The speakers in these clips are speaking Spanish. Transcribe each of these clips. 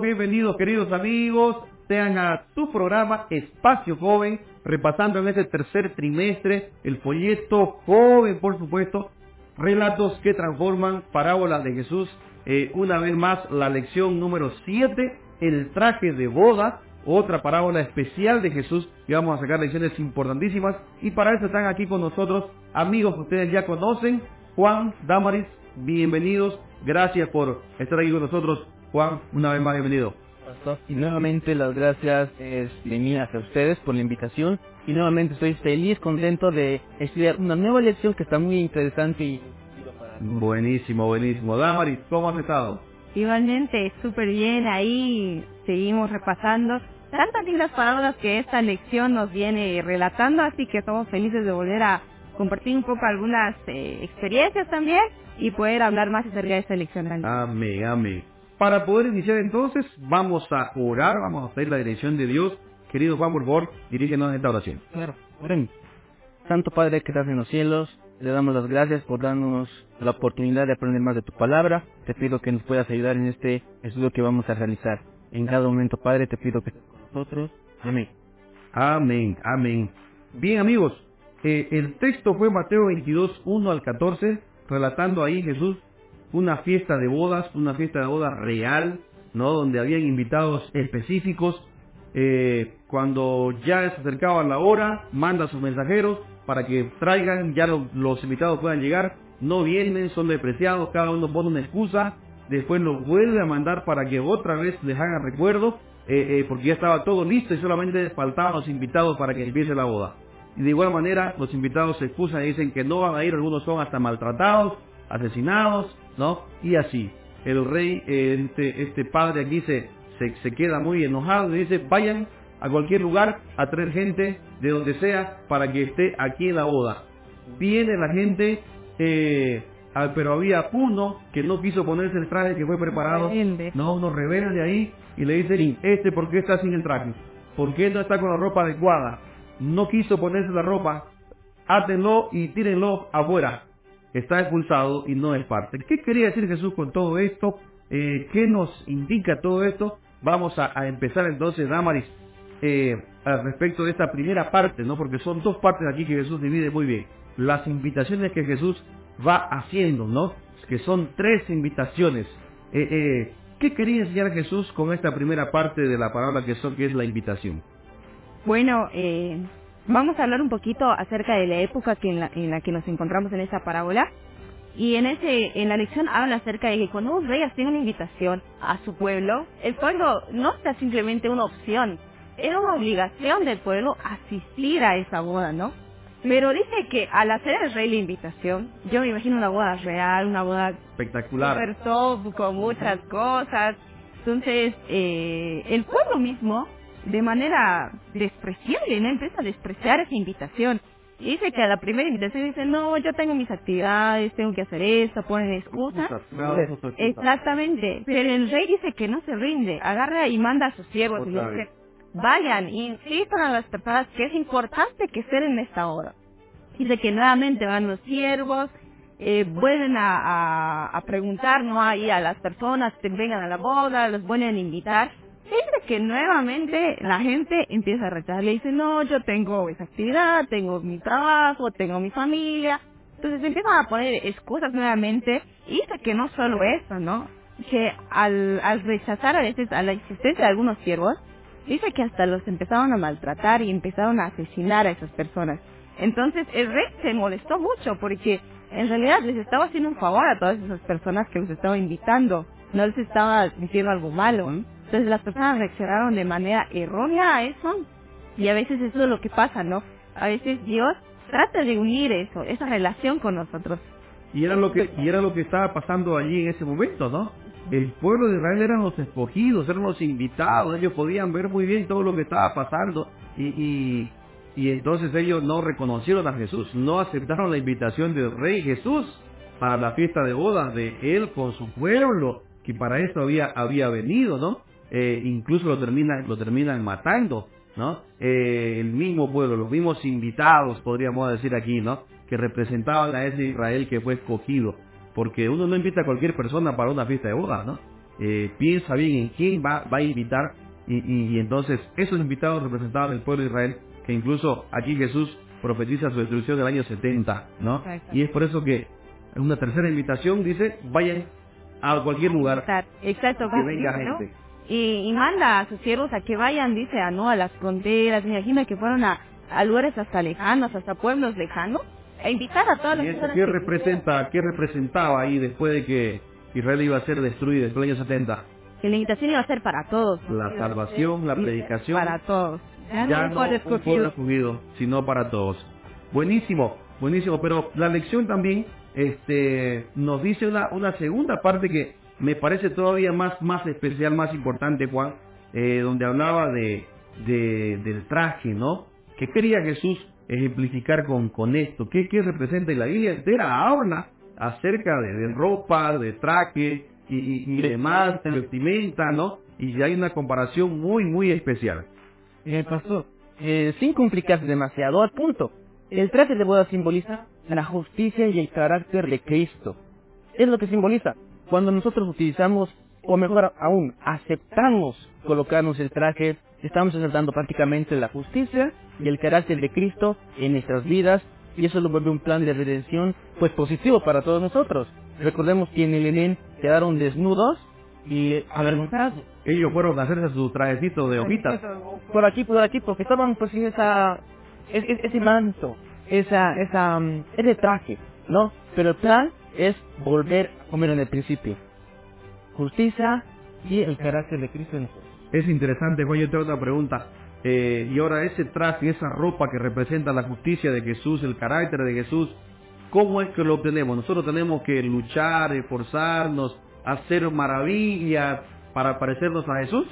bienvenidos queridos amigos, sean a tu programa Espacio Joven, repasando en este tercer trimestre el folleto joven, por supuesto, relatos que transforman, parábolas de Jesús. Una vez más, la lección número 7, el traje de boda, otra parábola especial de Jesús, y vamos a sacar lecciones importantísimas, y para eso están aquí con nosotros amigos que ustedes ya conocen, Juan, Damaris, bienvenidos, gracias por estar aquí con nosotros. Juan, una vez más bienvenido. Y nuevamente las gracias de mí hacia ustedes por la invitación, y nuevamente estoy feliz, contento de estudiar una nueva lección que está muy interesante y... Buenísimo, buenísimo. Damaris, ¿cómo has estado? Igualmente, súper bien, ahí seguimos repasando tantas lindas palabras que esta lección nos viene relatando, así que estamos felices de volver a compartir un poco algunas experiencias también y poder hablar más acerca de esta lección. Amén, amén. Para poder iniciar entonces, vamos a orar, vamos a pedir la dirección de Dios. Querido Juan, por favor, dirígenos en esta oración. Claro, oren. Santo Padre que estás en los cielos, le damos las gracias por darnos la oportunidad de aprender más de tu palabra. Te pido que nos puedas ayudar en este estudio que vamos a realizar. En cada momento, Padre, te pido que estés con nosotros. Amén. Amén, amén. Bien, amigos, el texto fue Mateo 22, 1 al 14, relatando ahí Jesús una fiesta de bodas real, ¿no? Donde habían invitados específicos. Cuando ya se acercaba la hora, manda a sus mensajeros para que traigan, ya los invitados puedan llegar. No vienen, son despreciados, cada uno pone una excusa. Después los vuelve a mandar para que otra vez les hagan recuerdo, porque ya estaba todo listo y solamente faltaban los invitados para que empiece la boda. Y de igual manera, los invitados se excusan y dicen que no van a ir, algunos son hasta maltratados, asesinados, ¿no? Y así, el rey, este padre aquí se queda muy enojado y dice, vayan a cualquier lugar a traer gente de donde sea para que esté aquí en la boda. Viene la gente, pero había uno que no quiso ponerse el traje que fue preparado, no, uno rebelde ahí, y le dice, ¿por qué está sin el traje? ¿Por qué no está con la ropa adecuada? No quiso ponerse la ropa, átenlo y tírenlo afuera. Está expulsado y no es parte. ¿Qué quería decir Jesús con todo esto? ¿Qué nos indica todo esto? Vamos a empezar entonces, Damaris, al respecto de esta primera parte, ¿no? Porque son dos partes aquí que Jesús divide muy bien. Las invitaciones que Jesús va haciendo, ¿no? Que son 3 invitaciones. ¿Qué quería enseñar Jesús con esta primera parte de la palabra que es la invitación? Bueno, vamos a hablar un poquito acerca de la época en la que nos encontramos en esa parábola. Y en la lección habla acerca de que cuando un rey hacía una invitación a su pueblo, el pueblo no era simplemente una opción, era una obligación del pueblo asistir a esa boda, ¿no? Pero dice que al hacer el rey la invitación, yo me imagino una boda real, una boda espectacular, super top, con muchas cosas. Entonces, el pueblo mismo, de manera despreciable, ¿no? Empieza a despreciar esa invitación. Y dice que a la primera invitación dice, no, yo tengo mis actividades, tengo que hacer esto, ponen excusas. Exactamente. Pero el rey dice que no se rinde, agarra y manda a sus siervos y dice, vayan, insistan a las personas que es importante que estén en esta hora. Dice que nuevamente van los siervos, vuelven a preguntar, ¿no? Ahí a las personas que vengan a la boda, los vuelven a invitar. Dice que nuevamente la gente empieza a rechazar, le dice, no, yo tengo esa actividad, tengo mi trabajo, tengo mi familia. Entonces empiezan a poner excusas nuevamente, y dice que no solo eso, ¿no? Que al rechazar a veces a la existencia de algunos siervos, dice que hasta los empezaron a maltratar y empezaron a asesinar a esas personas. Entonces el rey se molestó mucho porque en realidad les estaba haciendo un favor a todas esas personas que los estaba invitando, no les estaba diciendo algo malo. Entonces las personas reaccionaron de manera errónea a eso, y a veces eso es lo que pasa, ¿no? A veces Dios trata de unir eso, esa relación con nosotros. Y era lo que estaba pasando allí en ese momento, ¿no? El pueblo de Israel eran los escogidos, eran los invitados, ellos podían ver muy bien todo lo que estaba pasando, y entonces ellos no reconocieron a Jesús, no aceptaron la invitación del Rey Jesús para la fiesta de bodas de Él con su pueblo, que para eso había venido, ¿no? Incluso lo terminan matando, ¿no? El mismo pueblo, los mismos invitados, podríamos decir aquí, ¿no? Que representaban a ese Israel que fue escogido, porque uno no invita a cualquier persona para una fiesta de bodas, ¿no? piensa bien en quién va a invitar, y entonces esos invitados representaban el pueblo de Israel, que incluso aquí Jesús profetiza su destrucción del año 70, ¿no? Exacto. Y es por eso que en una tercera invitación dice, vayan a cualquier lugar Exacto, que venga ¿no? gente. Y manda a sus siervos a que vayan, dice, a las fronteras. Me imagino que fueron a lugares hasta lejanos, hasta pueblos lejanos, a invitar a todas las ¿Y eso personas qué representaba ahí después de que Israel iba a ser destruido después del año 70? que la invitación iba a ser para todos. La salvación, la predicación. Para todos. Ya no un pueblo escogido, sino para todos. Buenísimo, buenísimo. Pero la lección también nos dice una segunda parte que me parece todavía más especial, más importante, Juan, donde hablaba del traje, ¿no? ¿Qué quería Jesús ejemplificar con esto? ¿Qué representa? Y la Biblia entera habla acerca de ropa, de traje y demás, de vestimenta, ¿no? Y hay una comparación muy especial. Pastor, sin complicarse demasiado, al punto. El traje de boda simboliza la justicia y el carácter de Cristo. Es lo que simboliza. Cuando nosotros utilizamos, o mejor aún, aceptamos colocarnos el traje, estamos aceptando prácticamente la justicia y el carácter de Cristo en nuestras vidas, y eso lo vuelve un plan de redención, pues positivo para todos nosotros. Recordemos que en el Edén quedaron desnudos y avergonzados. Ellos fueron a hacerse su trajecito de hojitas. Por aquí, porque estaban pues sin ese manto, ese traje, ¿no? Pero el plan es volver como era en el principio. Justicia y el carácter de Cristo en nosotros. Es interesante, Juan, yo tengo otra pregunta. Y ahora ese traje, esa ropa que representa la justicia de Jesús, el carácter de Jesús, ¿cómo es que lo obtenemos? Nosotros tenemos que luchar, esforzarnos, hacer maravillas para parecernos a Jesús.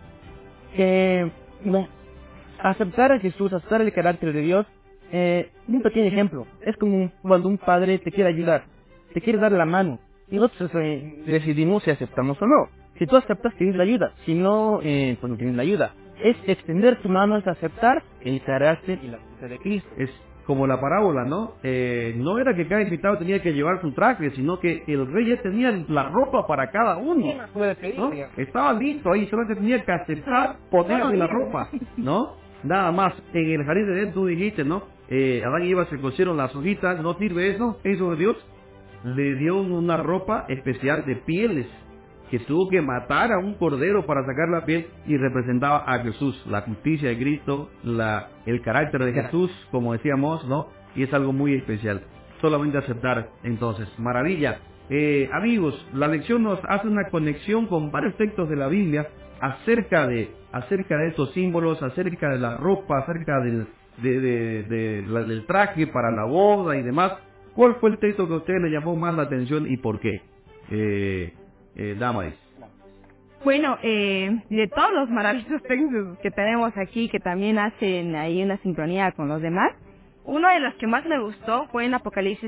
No. Aceptar a Jesús, aceptar el carácter de Dios, un pequeño ejemplo. Es como cuando un padre te quiere ayudar, te quiere dar la mano, y nosotros decidimos si aceptamos o no. Si tú aceptas, tienes la ayuda. Si no, pues no tienes la ayuda. Es extender tu mano, es aceptar el carácter y la justicia de Cristo. Es como la parábola, ¿no? No era que cada invitado tenía que llevar su traje, sino que el rey ya tenía la ropa para cada uno, ¿no? Estaba listo ahí, solamente tenía que aceptar ponerle la ropa, ¿no? Nada más. En el jardín de Edén tú dijiste, ¿no? Adán y Eva se cosieron las hojitas, ¿no sirve eso? Eso de Dios le dio una ropa especial de pieles, que tuvo que matar a un cordero para sacar la piel, y representaba a Jesús, la justicia de Cristo, el carácter de Jesús, como decíamos, ¿no? Y es algo muy especial. Solamente aceptar, entonces. Maravilla. Amigos, la lección nos hace una conexión con varios textos de la Biblia acerca de estos símbolos, acerca de la ropa, acerca del traje para la boda y demás. ¿Cuál fue el texto que a usted le llamó más la atención y por qué? Damaris. Bueno, de todos los maravillosos textos que tenemos aquí, que también hacen ahí una sincronía con los demás, uno de los que más me gustó fue en Apocalipsis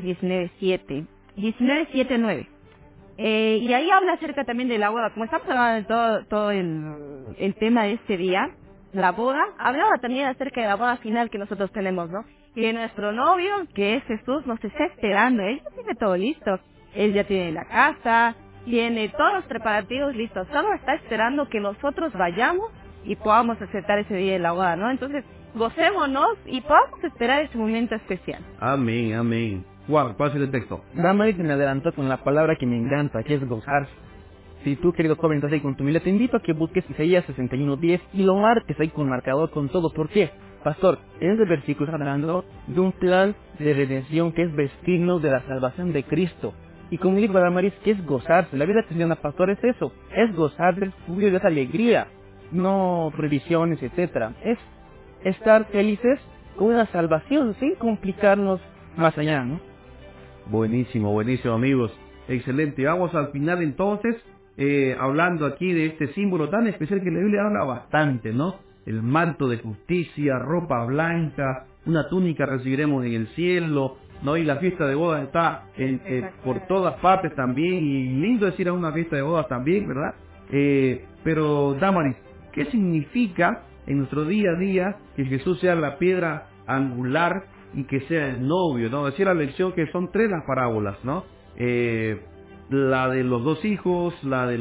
19:9. Y ahí habla acerca también de la boda. Como estamos hablando de todo el tema de este día, la boda, hablaba también acerca de la boda final que nosotros tenemos, ¿no? Que nuestro novio, que es Jesús, nos está esperando. Él ya tiene todo listo. Él ya tiene la casa, tiene todos los preparativos listos. Solo está esperando que nosotros vayamos y podamos aceptar ese día de la boda, ¿no? Entonces, gocémonos y podamos esperar ese momento especial. Amén, amén. Juan, ¿cuál es el texto? Damaris me adelantó con la palabra que me encanta, que es gozarse. Si tú, querido joven, estás ahí con tu Biblia, te invito a que busques Isaías 61:10 y lo marques ahí con marcador, con todo. ¿Por qué? Pastor, en este versículo está hablando de un plan de redención que es vestirnos de la salvación de Cristo. Y como dijo Damaris, que es gozarse. La vida cristiana, pastor, es eso. Es gozar del júbilo, de esa alegría. No previsiones, etcétera. Es estar felices con una salvación sin complicarnos más allá, ¿no? Buenísimo, buenísimo, amigos. Excelente. Vamos al final entonces, hablando aquí de este símbolo tan especial que la Biblia habla bastante, ¿no? El manto de justicia, ropa blanca, una túnica recibiremos en el cielo, ¿no? Y la fiesta de bodas está por todas partes también, y lindo decir a una fiesta de bodas también, ¿verdad? Pero, Damaris, ¿qué significa en nuestro día a día que Jesús sea la piedra angular y que sea el novio, ¿no? Decía la lección que son 3 las parábolas, ¿no? La de los 2 hijos, la de los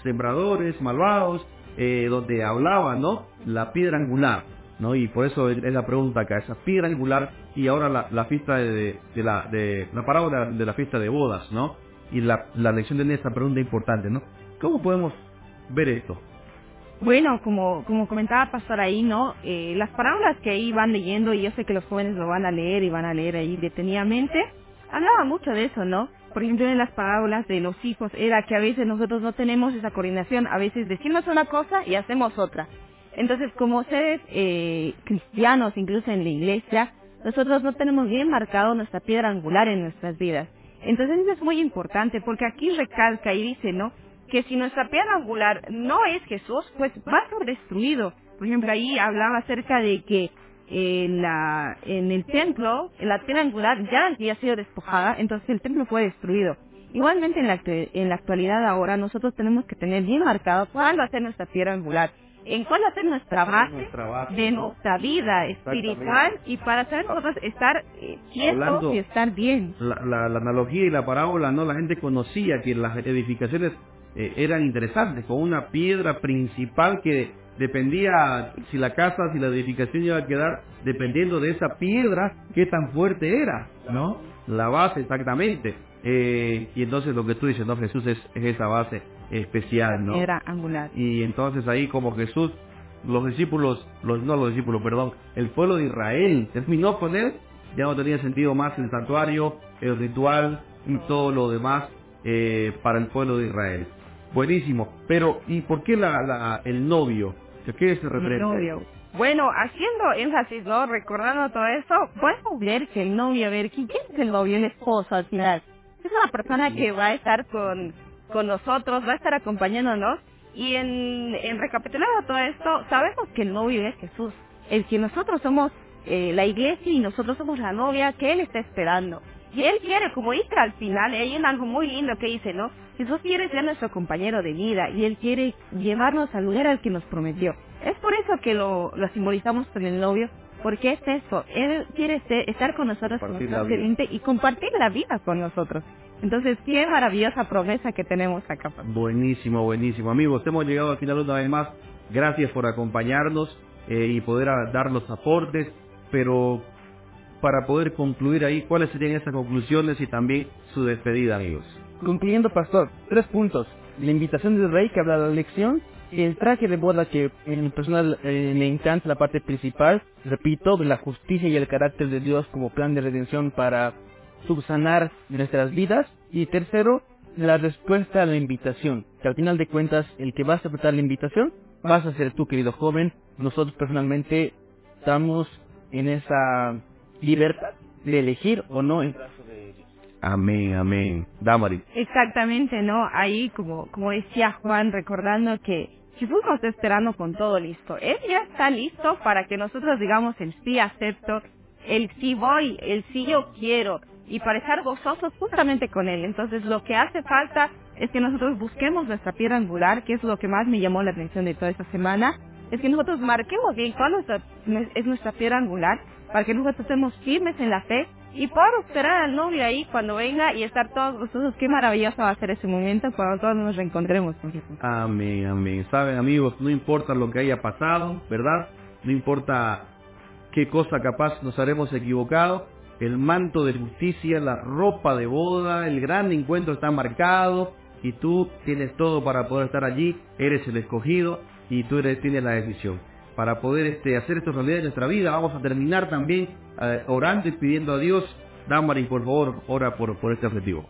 sembradores malvados, donde hablaba, ¿no? La piedra angular, ¿no? Y por eso es la pregunta acá, esa piedra angular, y ahora la fiesta de la parábola de la fiesta de bodas, ¿no? Y la lección de esta pregunta importante, ¿no? ¿Cómo podemos ver esto? Bueno, como comentaba Pastor ahí, ¿no? Las parábolas que ahí van leyendo, y yo sé que los jóvenes lo van a leer y van a leer ahí detenidamente, hablaba mucho de eso, ¿no? Por ejemplo, en las parábolas de los hijos, era que a veces nosotros no tenemos esa coordinación, a veces decimos una cosa y hacemos otra. Entonces, como seres cristianos, incluso en la iglesia, nosotros no tenemos bien marcado nuestra piedra angular en nuestras vidas. Entonces, eso es muy importante, porque aquí recalca y dice, ¿no?, que si nuestra piedra angular no es Jesús, pues va a ser destruido. Por ejemplo, ahí hablaba acerca de que en el templo, la piedra angular ya había sido despojada, entonces el templo fue destruido. Igualmente en la actualidad ahora nosotros tenemos que tener bien marcado cuál va a ser nuestra piedra angular, en cuál va a ser nuestra base de nuestra vida espiritual, y para saber nosotros estar quietos y estar bien. La analogía y la parábola, ¿no? La gente conocía que las edificaciones eran interesantes, con una piedra principal que dependía si la edificación iba a quedar dependiendo de esa piedra, qué tan fuerte era, ¿no? La base, exactamente. Y entonces lo que tú dices, ¿no? Jesús es esa base especial, ¿no? Piedra angular. Y entonces ahí como Jesús, el pueblo de Israel terminó con él, ya no tenía sentido más el santuario, el ritual y todo lo demás para el pueblo de Israel. Buenísimo, pero ¿y por qué el novio? ¿A qué se refiere? El novio. Bueno, haciendo énfasis, ¿no? Recordando todo eso, podemos ver que el novio, ¿quién es el novio? El esposo al final. Es una persona que va a estar con nosotros, va a estar acompañándonos. Y en recapitulando todo esto, sabemos que el novio es Jesús, el que nosotros somos la iglesia y nosotros somos la novia que Él está esperando. Y Él quiere, como dice al final, hay algo muy lindo que dice, ¿no? Jesús quiere ser nuestro compañero de vida y Él quiere llevarnos al lugar al que nos prometió. Es por eso que lo simbolizamos con el novio, porque es eso, Él quiere estar con nosotros constantemente y compartir la vida con nosotros. Entonces, qué maravillosa promesa que tenemos acá. Buenísimo, buenísimo. Amigos, hemos llegado al final una vez más. Gracias por acompañarnos y poder dar los aportes, pero para poder concluir ahí, ¿cuáles serían esas conclusiones y también su despedida, amigos? Concluyendo, pastor, 3 puntos. La invitación del rey que habla de la lección, el traje de boda que en personal me encanta la parte principal, repito, de la justicia y el carácter de Dios como plan de redención para subsanar nuestras vidas. Y tercero, la respuesta a la invitación, que al final de cuentas el que va a aceptar la invitación vas a ser tú, querido joven. Nosotros personalmente estamos en esa libertad de elegir o no en caso de Dios. Amén, amén. Damaris. Exactamente, ¿no? Ahí, como decía Juan, recordando que Jesús nos está esperando con todo listo. Él ya está listo para que nosotros digamos el sí acepto, el sí voy, el sí yo quiero, y para estar gozosos justamente con Él. Entonces, lo que hace falta es que nosotros busquemos nuestra piedra angular, que es lo que más me llamó la atención de toda esta semana, es que nosotros marquemos bien cuál es nuestra piedra angular, para que nosotros estemos firmes en la fe y podamos esperar al novio ahí cuando venga y estar todos gozosos. Qué maravilloso va a ser ese momento cuando todos nos reencontremos con Jesús. Amén, amén. Saben, amigos, no importa lo que haya pasado, ¿verdad? No importa qué cosa capaz nos haremos equivocado, el manto de justicia, la ropa de boda, el gran encuentro está marcado y tú tienes todo para poder estar allí, eres el escogido y tú tienes la decisión. Para poder hacer esto realidad en nuestra vida, vamos a terminar también orando y pidiendo a Dios. Damaris, por favor, ora por este objetivo.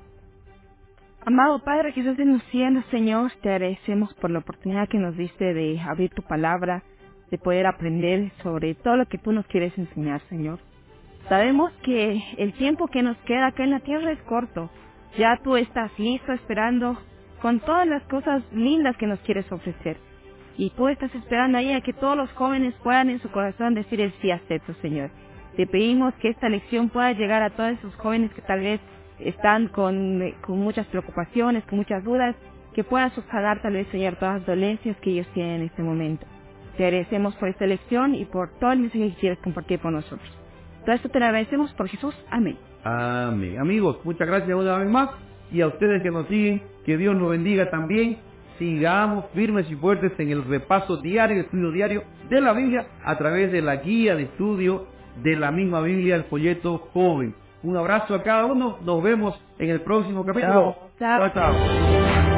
Amado Padre que estás en los cielos, Señor, te agradecemos por la oportunidad que nos diste de abrir tu palabra, de poder aprender sobre todo lo que tú nos quieres enseñar, Señor. Sabemos que el tiempo que nos queda acá en la tierra es corto. Ya tú estás listo esperando con todas las cosas lindas que nos quieres ofrecer. Y tú estás esperando ahí a que todos los jóvenes puedan en su corazón decir el sí acepto, Señor. Te pedimos que esta lección pueda llegar a todos esos jóvenes que tal vez están con muchas preocupaciones, con muchas dudas, que puedan subsanar tal vez, Señor, todas las dolencias que ellos tienen en este momento. Te agradecemos por esta lección y por todo el mensaje que quieres compartir con nosotros. Todo esto te lo agradecemos por Jesús. Amén. Amén. Amigos, muchas gracias una vez más. Y a ustedes que nos siguen, que Dios los bendiga también. sigamos firmes y fuertes en el repaso diario, el estudio diario de la Biblia a través de la guía de estudio de la misma Biblia, el folleto joven. Un abrazo a cada uno, nos vemos en el próximo capítulo. Chao. Chao, chao.